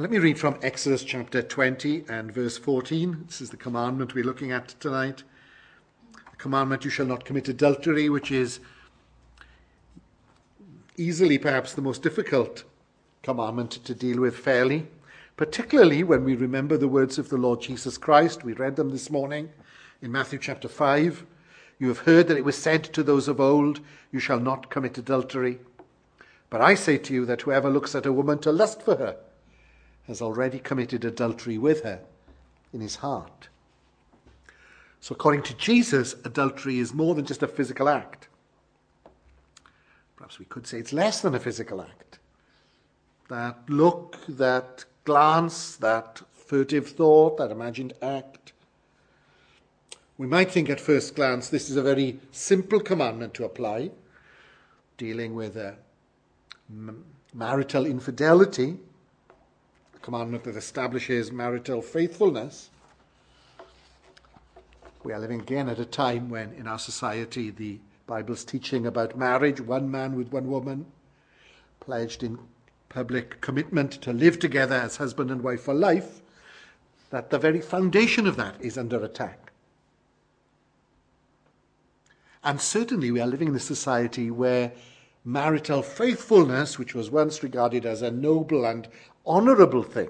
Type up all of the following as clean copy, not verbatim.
Let me read from Exodus chapter 20 and verse 14. This is the commandment we're looking at tonight. The commandment, you shall not commit adultery, which is easily perhaps the most difficult commandment to deal with fairly, particularly when we remember the words of the Lord Jesus Christ. We read them this morning in Matthew chapter 5. You have heard that it was said to those of old, you shall not commit adultery. But I say to you that whoever looks at a woman to lust for her has already committed adultery with her in his heart. So according to Jesus, adultery is more than just a physical act. Perhaps we could say it's less than a physical act. That look, that glance, that furtive thought, that imagined act. We might think at first glance this is a very simple commandment to apply, dealing with marital infidelity, a commandment that establishes marital faithfulness. We are living again at a time when in our society the Bible's teaching about marriage, one man with one woman, pledged in public commitment to live together as husband and wife for life, that the very foundation of that is under attack. And certainly we are living in a society where marital faithfulness, which was once regarded as a noble and honourable thing,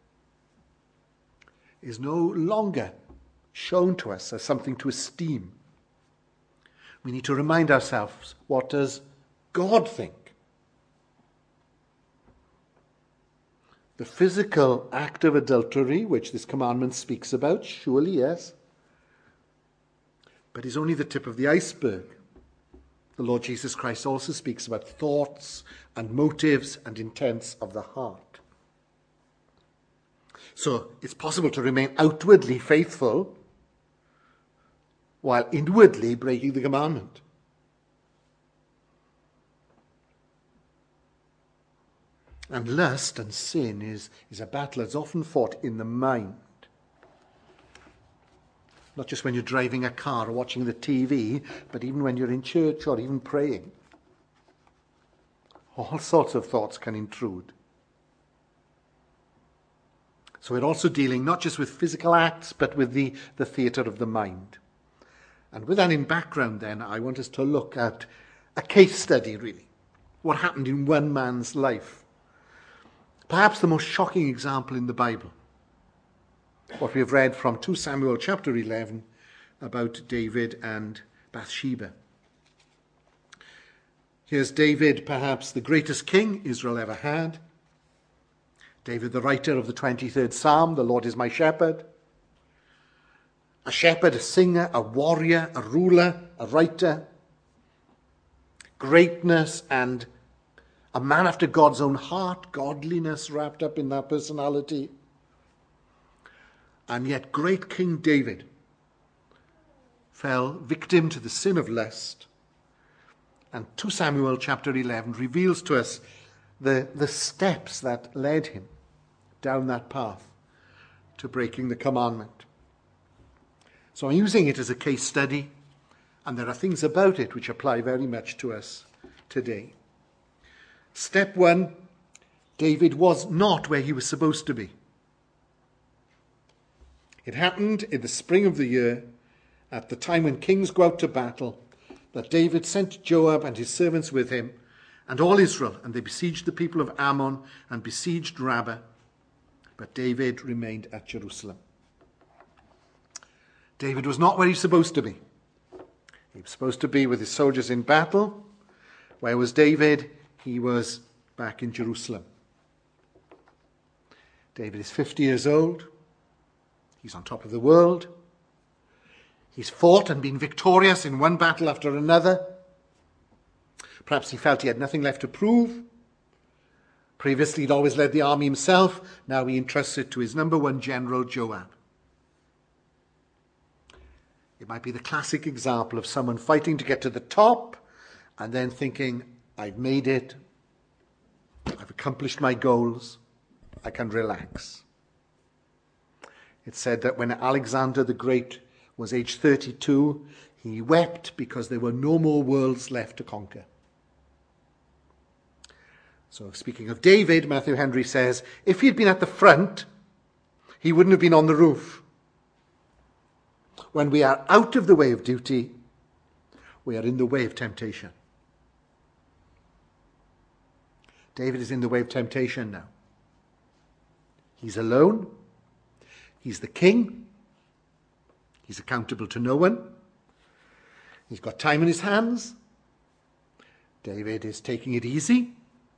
is no longer shown to us as something to esteem. We need to remind ourselves, what does God think? The physical act of adultery, which this commandment speaks about, surely yes, but is only the tip of the iceberg. The Lord Jesus Christ also speaks about thoughts and motives and intents of the heart. So it's possible to remain outwardly faithful while inwardly breaking the commandment. And lust and sin is a battle that's often fought in the mind. Not just when you're driving a car or watching the TV, but even when you're in church or even praying. All sorts of thoughts can intrude. So we're also dealing not just with physical acts, but with the theatre of the mind. And with that in background then, I want us to look at a case study, really. What happened in one man's life. Perhaps the most shocking example in the Bible. What we have read from 2 Samuel chapter 11 about David and Bathsheba. Here's David, perhaps the greatest king Israel ever had. David, the writer of the 23rd Psalm, the Lord is my shepherd. A shepherd, a singer, a warrior, a ruler, a writer. Greatness and a man after God's own heart, godliness wrapped up in that personality. And yet great King David fell victim to the sin of lust. And 2 Samuel chapter 11 reveals to us the steps that led him down that path to breaking the commandment. So I'm using it as a case study, and there are things about it which apply very much to us today. Step 1, David was not where he was supposed to be. It happened in the spring of the year, at the time when kings go out to battle, that David sent Joab and his servants with him and all Israel, and they besieged the people of Ammon and besieged Rabbah. But David remained at Jerusalem. David was not where he was supposed to be. He was supposed to be with his soldiers in battle. Where was David? He was back in Jerusalem. David is 50 years old. He's on top of the world. He's fought and been victorious in one battle after another. Perhaps he felt he had nothing left to prove. Previously, he'd always led the army himself. Now he entrusts it to his number one general, Joab. It might be the classic example of someone fighting to get to the top and then thinking, I've made it. I've accomplished my goals. I can relax. It's said that when Alexander the Great was age 32, he wept because there were no more worlds left to conquer. So speaking of David, Matthew Henry says, if he had been at the front, he wouldn't have been on the roof. When we are out of the way of duty, we are in the way of temptation. David is in the way of temptation now. He's alone. He's the king. He's accountable to no one. He's got time in his hands. David is taking it easy.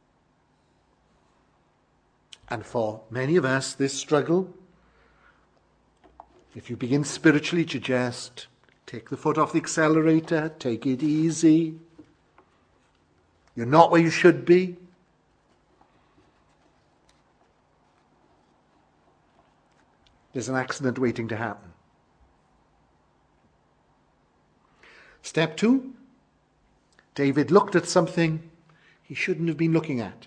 And for many of us, this struggle, if you begin spiritually to just take the foot off the accelerator, take it easy, you're not where you should be, there's an accident waiting to happen. Step 2, David looked at something he shouldn't have been looking at.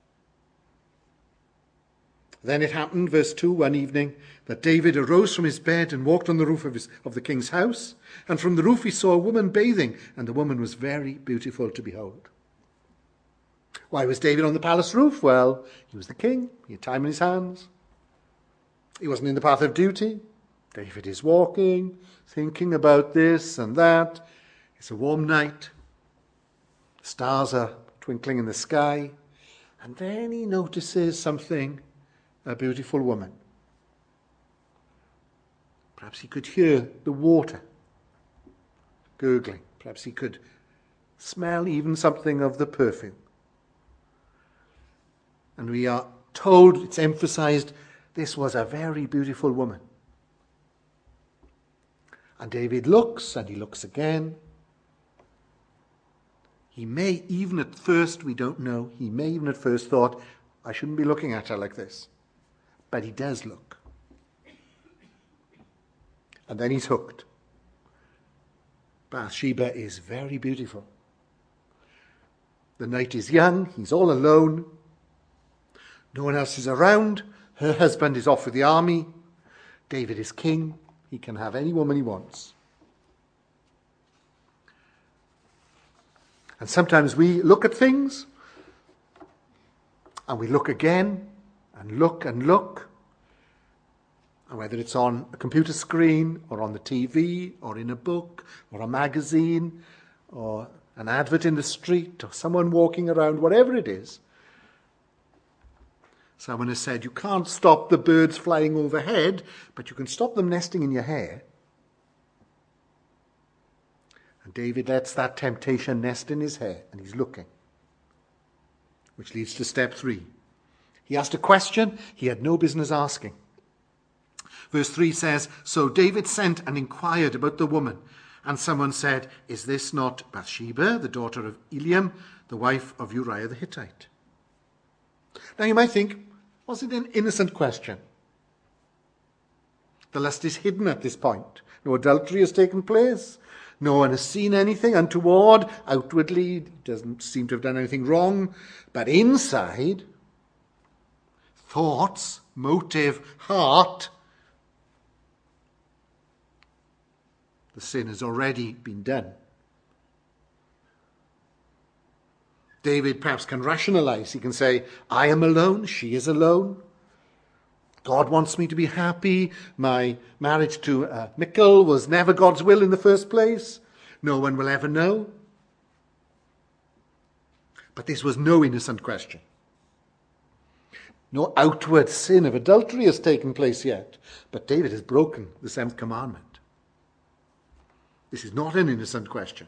Then it happened, verse 2, one evening, that David arose from his bed and walked on the roof of the king's house. And from the roof he saw a woman bathing, and the woman was very beautiful to behold. Why was David on the palace roof? Well, he was the king. He had time in his hands. He wasn't in the path of duty. David is walking, thinking about this and that. It's a warm night. Stars are twinkling in the sky. And then he notices something. A beautiful woman. Perhaps he could hear the water gurgling. Perhaps he could smell even something of the perfume. And we are told, it's emphasized, this was a very beautiful woman. And David looks, and he looks again. He may even at first, we don't know, he may even at first thought, I shouldn't be looking at her like this. But he does look. And then he's hooked. Bathsheba is very beautiful. The night is young. He's all alone. No one else is around. Her husband is off with the army. David is king. He can have any woman he wants. And sometimes we look at things and we look again and look and look. And whether it's on a computer screen or on the TV or in a book or a magazine or an advert in the street or someone walking around, whatever it is. Someone has said you can't stop the birds flying overhead, but you can stop them nesting in your hair. And David lets that temptation nest in his hair, and he's looking. Which leads to step 3. He asked a question he had no business asking. Verse 3 says, so David sent and inquired about the woman, and someone said, is this not Bathsheba, the daughter of Eliam, the wife of Uriah the Hittite? Now you might think, was it an innocent question? The lust is hidden at this point. No adultery has taken place. No one has seen anything untoward. Outwardly, he doesn't seem to have done anything wrong. But inside, thoughts, motive, heart, the sin has already been done. David perhaps can rationalize. He can say, I am alone, she is alone. God wants me to be happy. My marriage to Michal was never God's will in the first place. No one will ever know. But this was no innocent question. No outward sin of adultery has taken place yet. But David has broken the 7th commandment. This is not an innocent question.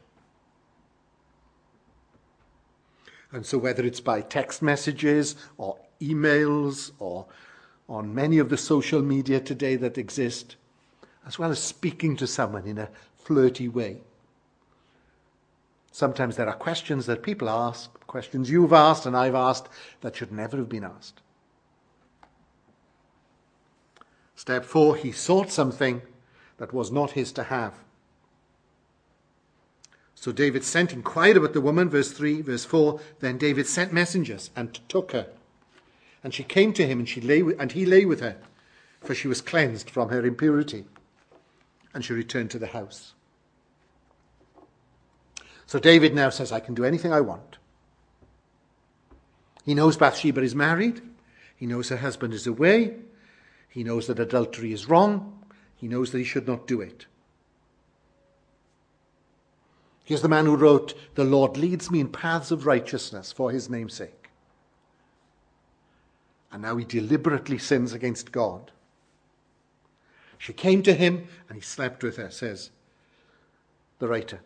And so whether it's by text messages or emails or on many of the social media today that exist, as well as speaking to someone in a flirty way, sometimes there are questions that people ask, questions you've asked and I've asked that should never have been asked. Step 4, he sought something that was not his to have. So David sent, inquired about the woman, verse 3, verse 4. Then David sent messengers and took her. And she came to him, and he lay with her, for she was cleansed from her impurity. And she returned to the house. So David now says, I can do anything I want. He knows Bathsheba is married. He knows her husband is away. He knows that adultery is wrong. He knows that he should not do it. Here's the man who wrote, "The Lord leads me in paths of righteousness for his name's sake." And now he deliberately sins against God. She came to him and he slept with her, says the writer.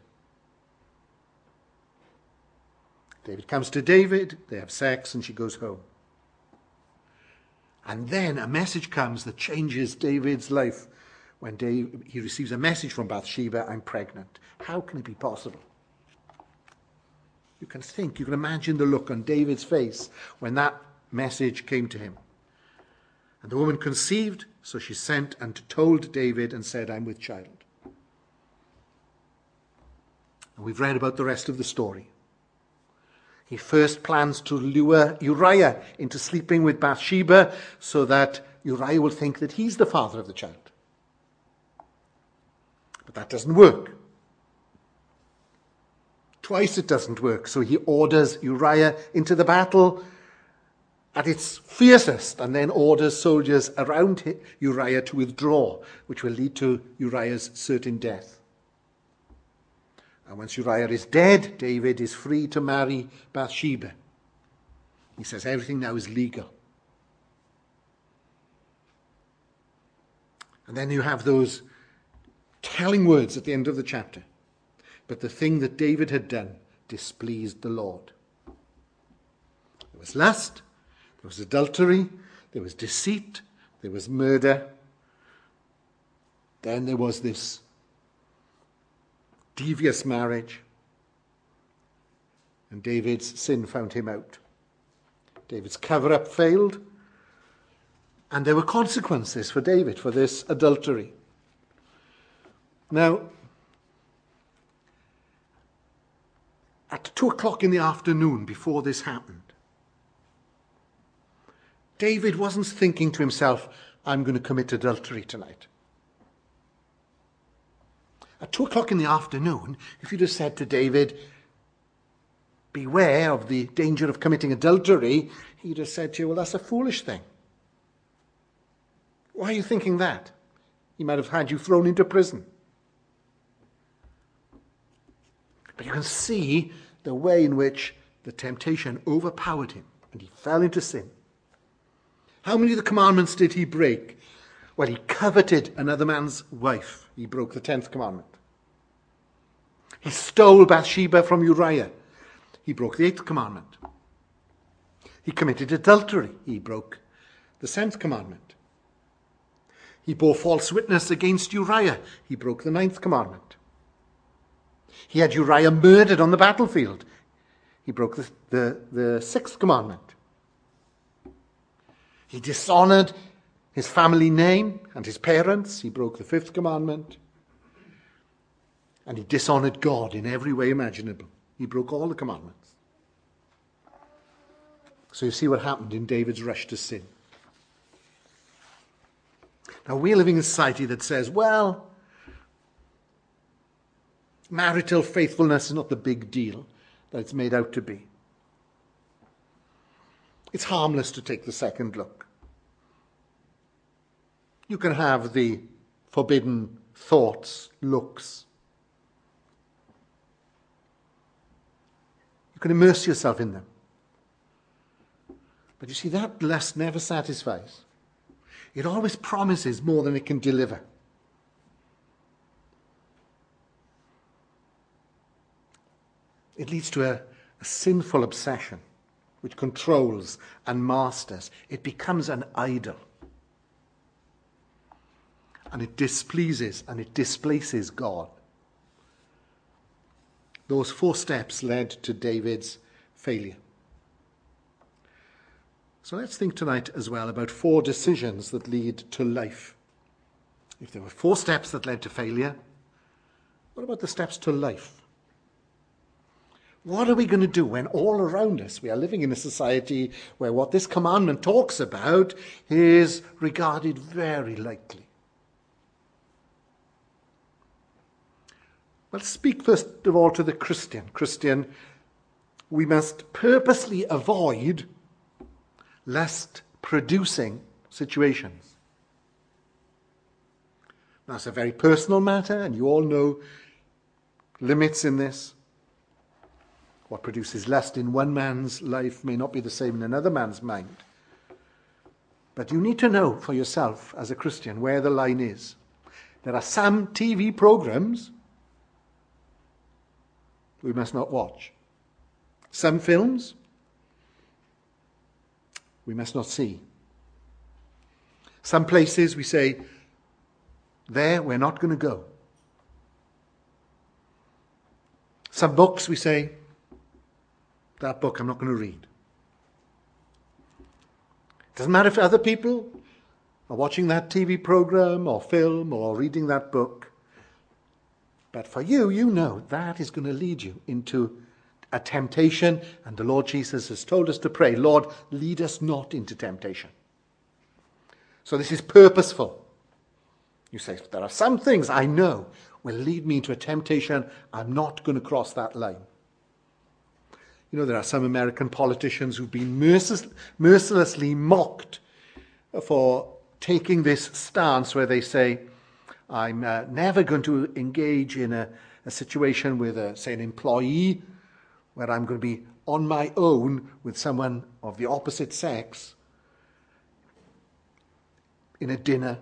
David comes to David, they have sex, and she goes home. And then a message comes that changes David's life. When he receives a message from Bathsheba, "I'm pregnant." How can it be possible? You can imagine the look on David's face when that message came to him. And the woman conceived, so she sent and told David and said, "I'm with child." And we've read about the rest of the story. He first plans to lure Uriah into sleeping with Bathsheba so that Uriah will think that he's the father of the child. But that doesn't work. Twice it doesn't work. So he orders Uriah into the battle at its fiercest and then orders soldiers around Uriah to withdraw, which will lead to Uriah's certain death. And once Uriah is dead, David is free to marry Bathsheba. He says everything now is legal. And then you have those telling words at the end of the chapter. "But the thing that David had done displeased the Lord." There was lust, there was adultery, there was deceit, there was murder. Then there was this devious marriage. And David's sin found him out. David's cover-up failed. And there were consequences for David for this adultery. Now, at 2:00 in the afternoon before this happened, David wasn't thinking to himself, "I'm going to commit adultery tonight." At 2:00 in the afternoon, if you'd have said to David, "Beware of the danger of committing adultery," he'd have said to you, "Well, that's a foolish thing. Why are you thinking that?" He might have had you thrown into prison. But you can see the way in which the temptation overpowered him and he fell into sin. How many of the commandments did he break? Well, he coveted another man's wife. He broke the 10th commandment. He stole Bathsheba from Uriah. He broke the 8th commandment. He committed adultery. He broke the 7th commandment. He bore false witness against Uriah. He broke the 9th commandment. He had Uriah murdered on the battlefield. He broke the 6th commandment. He dishonored his family name and his parents. He broke the 5th commandment. And he dishonored God in every way imaginable. He broke all the commandments. So you see what happened in David's rush to sin. Now we're living in a society that says, well, marital faithfulness is not the big deal that it's made out to be. It's harmless to take the second look. You can have the forbidden thoughts, looks. You can immerse yourself in them. But you see, that lust never satisfies. It always promises more than it can deliver. It leads to a sinful obsession which controls and masters. It becomes an idol. And it displeases and it displaces God. Those 4 steps led to David's failure. So let's think tonight as well about 4 decisions that lead to life. If there were 4 steps that led to failure, what about the steps to life? What are we going to do when all around us we are living in a society where what this commandment talks about is regarded very lightly? Well, speak first of all to the Christian. Christian, we must purposely avoid lust-producing situations. Now, it's a very personal matter, and you all know limits in this. What produces lust in one man's life may not be the same in another man's mind. But you need to know for yourself as a Christian where the line is. There are some TV programs we must not watch. Some films we must not see. Some places we say, there we're not going to go. Some books we say, that book I'm not going to read. It doesn't matter if other people are watching that TV program or film or reading that book. But for you, you know that is going to lead you into a temptation. And the Lord Jesus has told us to pray, Lord, lead us not into temptation. So this is purposeful. You say, there are some things I know will lead me into a temptation. I'm not going to cross that line. You know, there are some American politicians who've been mercilessly mocked for taking this stance where they say, I'm never going to engage in a situation with, say, an employee where I'm going to be on my own with someone of the opposite sex in a dinner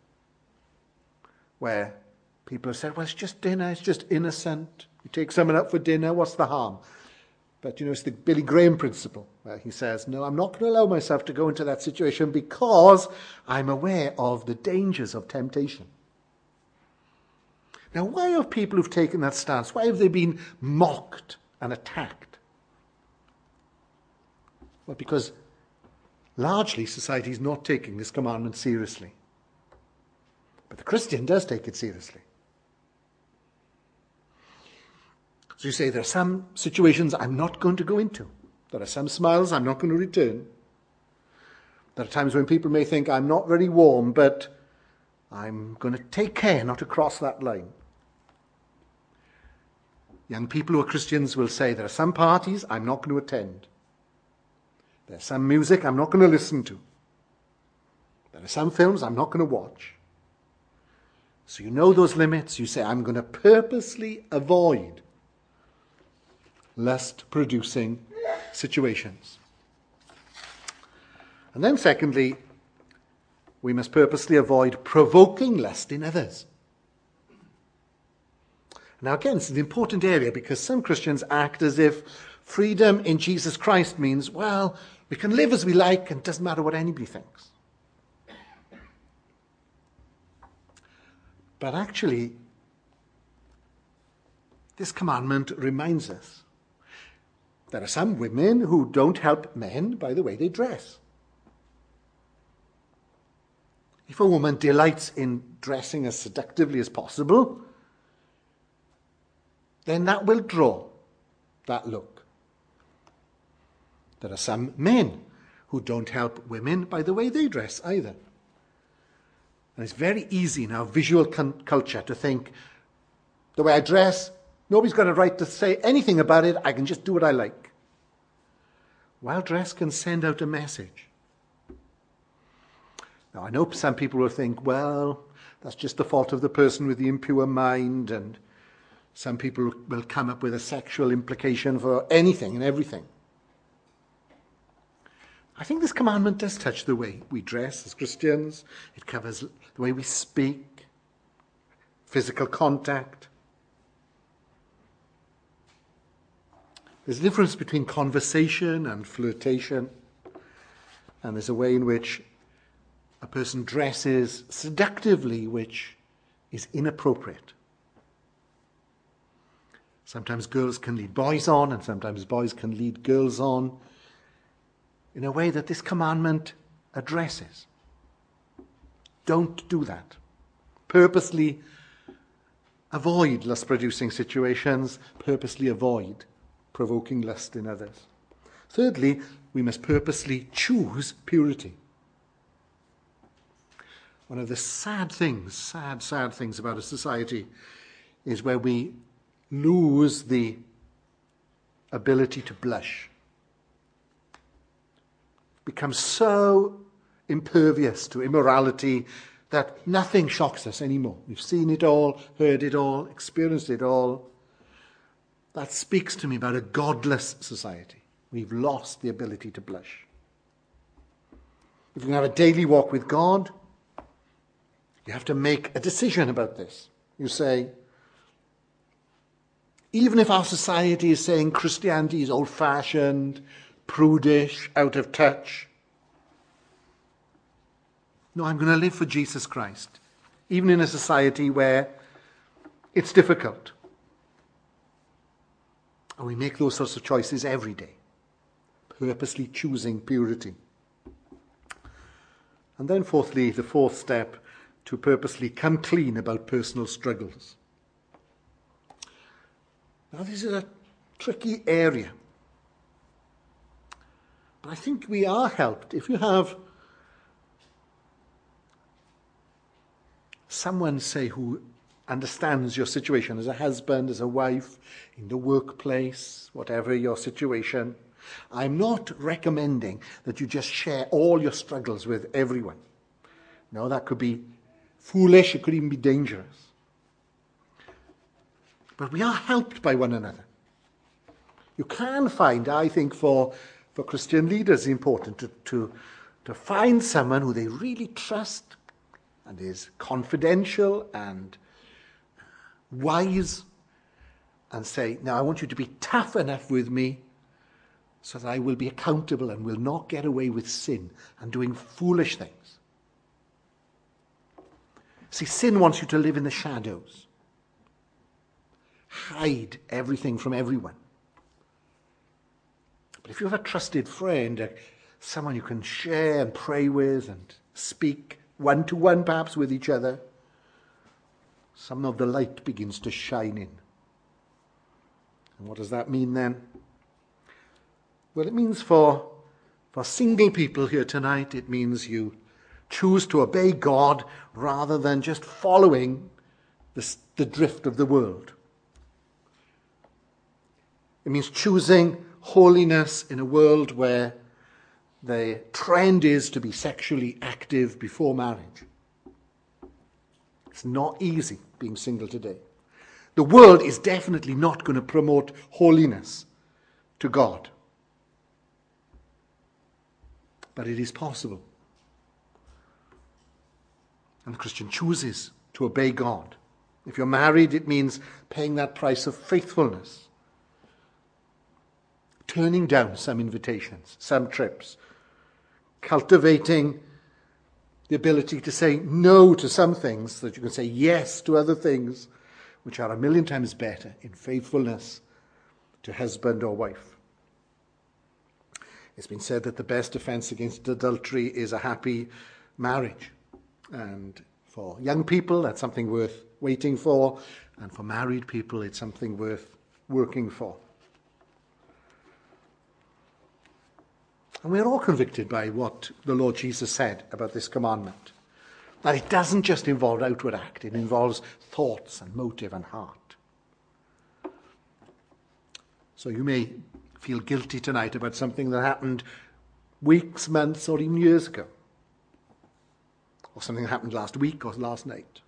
where people have said, well, it's just dinner, it's just innocent. You take someone out for dinner, what's the harm? But, you know, it's the Billy Graham principle, where he says, no, I'm not going to allow myself to go into that situation because I'm aware of the dangers of temptation. Now, why have people who've taken that stance, why have they been mocked and attacked? Well, because largely society is not taking this commandment seriously. But the Christian does take it seriously. So you say, there are some situations I'm not going to go into. There are some smiles I'm not going to return. There are times when people may think I'm not very warm, but I'm going to take care not to cross that line. Young people who are Christians will say, there are some parties I'm not going to attend. There's some music I'm not going to listen to. There are some films I'm not going to watch. So you know those limits. You say, I'm going to purposely avoid lust-producing situations. And then secondly, we must purposely avoid provoking lust in others. Now again, it's an important area because some Christians act as if freedom in Jesus Christ means, well, we can live as we like and it doesn't matter what anybody thinks. But actually, this commandment reminds us there are some women who don't help men by the way they dress. If a woman delights in dressing as seductively as possible, then that will draw that look. There are some men who don't help women by the way they dress either. And it's very easy in our visual culture to think, the way I dress, nobody's got a right to say anything about it, I can just do what I like. While dress can send out a message. Now, I know some people will think, well, that's just the fault of the person with the impure mind, and some people will come up with a sexual implication for anything and everything. I think this commandment does touch the way we dress as Christians. It covers the way we speak, physical contact. There's a difference between conversation and flirtation, and there's a way in which a person dresses seductively which is inappropriate. Sometimes girls can lead boys on, and sometimes boys can lead girls on in a way that this commandment addresses. Don't do that. Purposely avoid lust-producing situations. Purposely avoid provoking lust in others. Thirdly, we must purposely choose purity. One of the sad things about a society is where we lose the ability to blush. become so impervious to immorality that nothing shocks us anymore. We've seen it all, heard it all, experienced it all. That speaks to me about a godless society. We've lost the ability to blush. If you can have a daily walk with God, you have to make a decision about this. You say, even if our society is saying Christianity is old-fashioned, prudish, out of touch, no, I'm going to live for Jesus Christ, even in a society where it's difficult. And we make those sorts of choices every day, purposely choosing purity. And then fourthly, the fourth step, to purposely come clean about personal struggles. Now, this is a tricky area. But I think we are helped if you have someone, say, who understands your situation as a husband, as a wife, in the workplace, whatever your situation. I'm not recommending that you just share all your struggles with everyone. No, that could be foolish. It could even be dangerous. But we are helped by one another. You can find, I think, for Christian leaders, important to find someone who they really trust and is confidential and wise, and say, now I want you to be tough enough with me so that I will be accountable and will not get away with sin and doing foolish things. See, sin wants you to live in the shadows. Hide everything from everyone. But if you have a trusted friend, someone you can share and pray with and speak one-to-one perhaps with each other, some of the light begins to shine in. And what does that mean then? Well, it means for single people here tonight, it means you choose to obey God rather than just following the drift of the world. It means choosing holiness in a world where the trend is to be sexually active before marriage. It's not easy being single today. The world is definitely not going to promote holiness to God. But it is possible. And the Christian chooses to obey God. If you're married, it means paying that price of faithfulness. Turning down some invitations, some trips. Cultivating the ability to say no to some things so that you can say yes to other things which are 1,000,000 times better in faithfulness to husband or wife. It's been said that the best defense against adultery is a happy marriage. And for young people, that's something worth waiting for. And for married people, it's something worth working for. And we're all convicted by what the Lord Jesus said about this commandment. That it doesn't just involve outward act, it involves thoughts and motive and heart. So you may feel guilty tonight about something that happened weeks, months, or even years ago. Or something that happened last week or last night.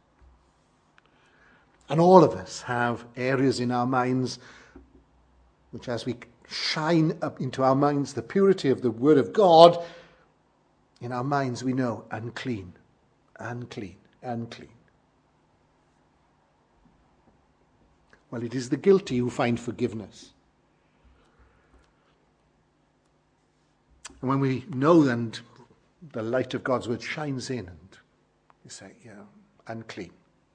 And all of us have areas in our minds which, as we shine up into our minds the purity of the Word of God, in our minds we know unclean, unclean, unclean. Well, it is the guilty who find forgiveness. And when we know and the light of God's Word shines in and you say, yeah, unclean.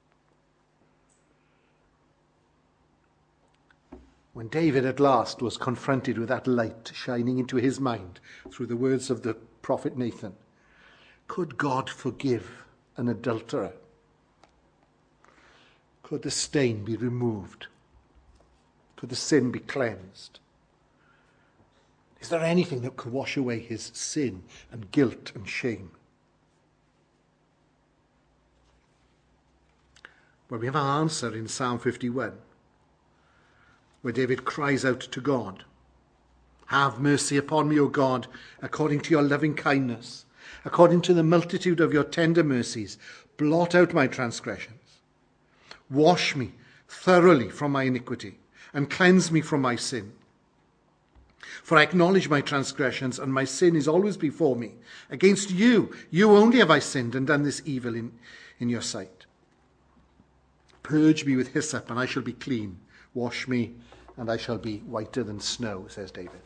When David at last was confronted with that light shining into his mind through the words of the prophet Nathan, could God forgive an adulterer? Could the stain be removed? Could the sin be cleansed? Is there anything that could wash away his sin and guilt and shame? Well, we have our answer in Psalm 51. Where David cries out to God. Have mercy upon me, O God, according to your loving kindness. According to the multitude of your tender mercies, blot out my transgressions. Wash me thoroughly from my iniquity and cleanse me from my sin. For I acknowledge my transgressions, and my sin is always before me. Against you only have I sinned and done this evil in your sight. Purge me with hyssop, and I shall be clean. Wash me, and I shall be whiter than snow, says David.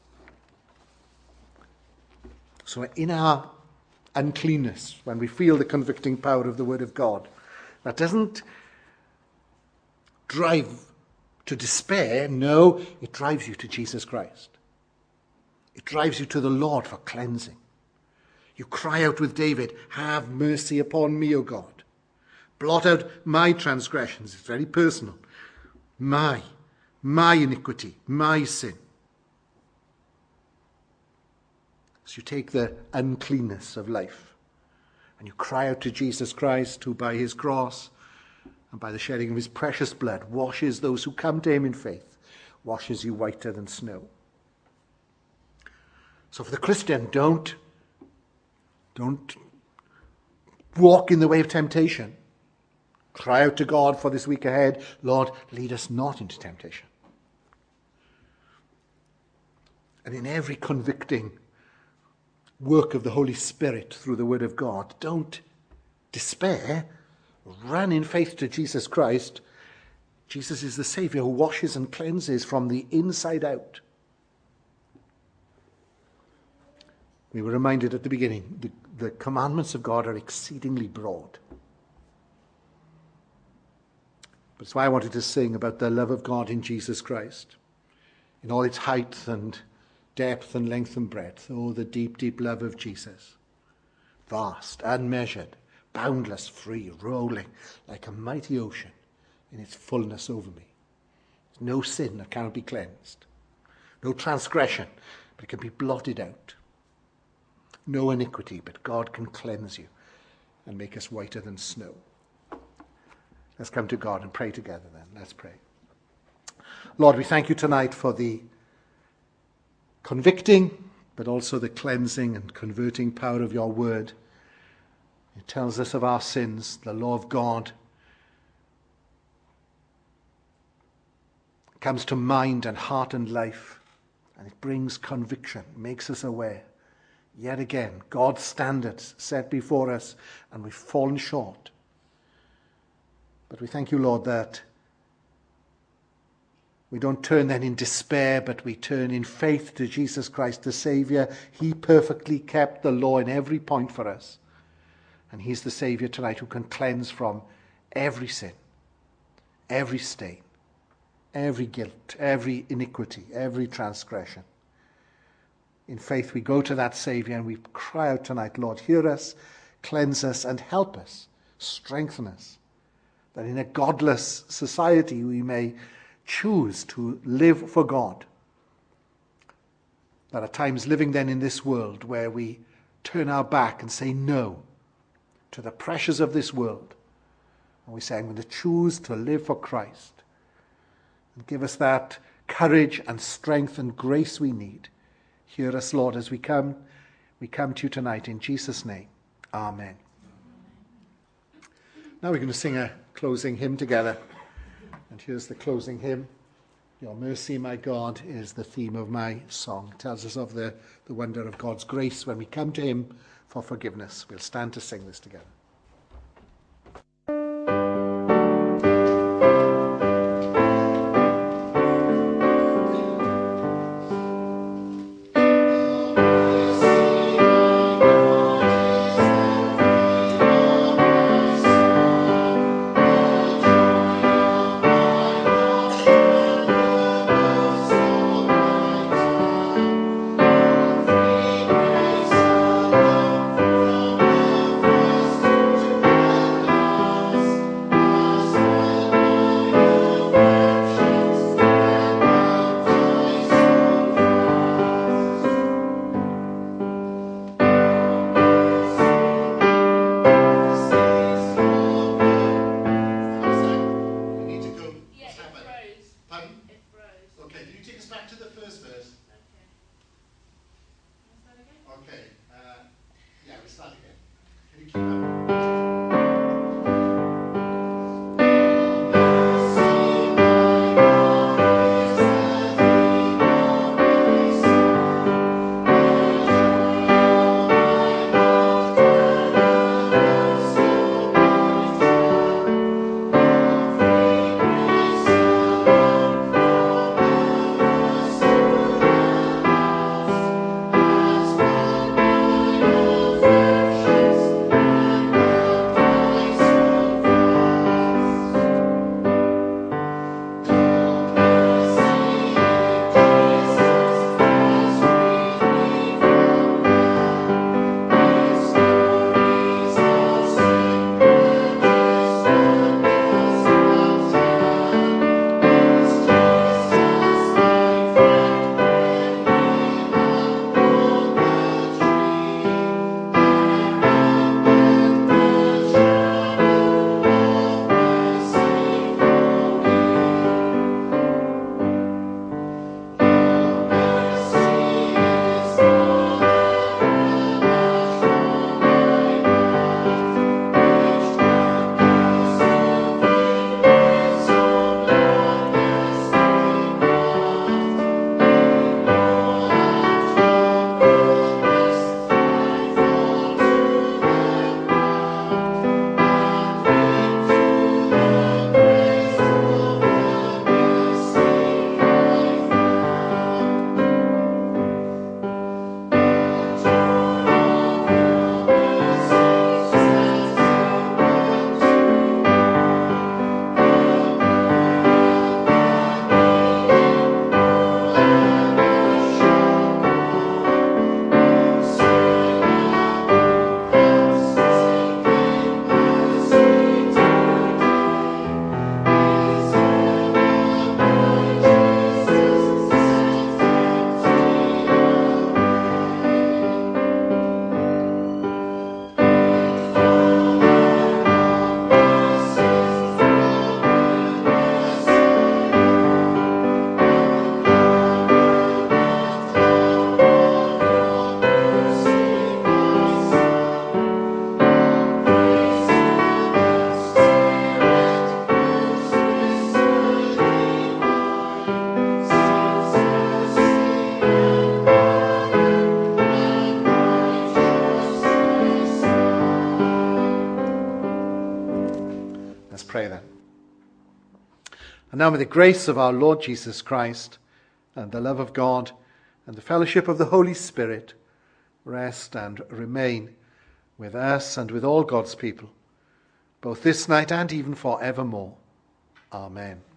So in our uncleanness, when we feel the convicting power of the word of God, that doesn't drive to despair. No, it drives you to Jesus Christ. It drives you to the Lord for cleansing. You cry out with David, have mercy upon me, O God. Blot out my transgressions. It's very personal. My iniquity, my sin. So you take the uncleanness of life and you cry out to Jesus Christ, who by his cross and by the shedding of his precious blood washes those who come to him in faith, washes you whiter than snow. So for the Christian, don't walk in the way of temptation. Cry out to God for this week ahead, Lord, lead us not into temptation. And in every convicting work of the Holy Spirit through the Word of God, don't despair. Run in faith to Jesus Christ. Jesus is the Saviour who washes and cleanses from the inside out. We were reminded at the beginning, the commandments of God are exceedingly broad. That's why I wanted to sing about the love of God in Jesus Christ, in all its height and depth and length and breadth. Oh, the deep, deep love of Jesus. Vast, unmeasured, boundless, free, rolling like a mighty ocean in its fullness over me. There's no sin that cannot be cleansed. No transgression, but it can be blotted out. No iniquity, but God can cleanse you and make us whiter than snow. Let's come to God and pray together then. Let's pray. Lord, we thank you tonight for the convicting, but also the cleansing and converting power of your word. It tells us of our sins, the law of God comes to mind and heart and life, and it brings conviction, makes us aware. Yet again, God's standards set before us, and we've fallen short. But we thank you, Lord, that we don't turn then in despair, but we turn in faith to Jesus Christ, the Saviour. He perfectly kept the law in every point for us. And he's the Saviour tonight who can cleanse from every sin, every stain, every guilt, every iniquity, every transgression. In faith, we go to that Saviour and we cry out tonight, Lord, hear us, cleanse us, and help us, strengthen us, that in a godless society we may choose to live for God. There are times living then in this world where we turn our back and say no to the pressures of this world. And we say, I'm going to choose to live for Christ. And give us that courage and strength and grace we need. Hear us, Lord, as we come to you tonight in Jesus' name. Amen. Now we're going to sing a closing hymn together. And here's the closing hymn. Your mercy, my God, is the theme of my song. It tells us of the wonder of God's grace when we come to him for forgiveness. We'll stand to sing this together. pray then. And now may the grace of our Lord Jesus Christ and the love of God and the fellowship of the Holy Spirit rest and remain with us and with all God's people, both this night and even forevermore. Amen.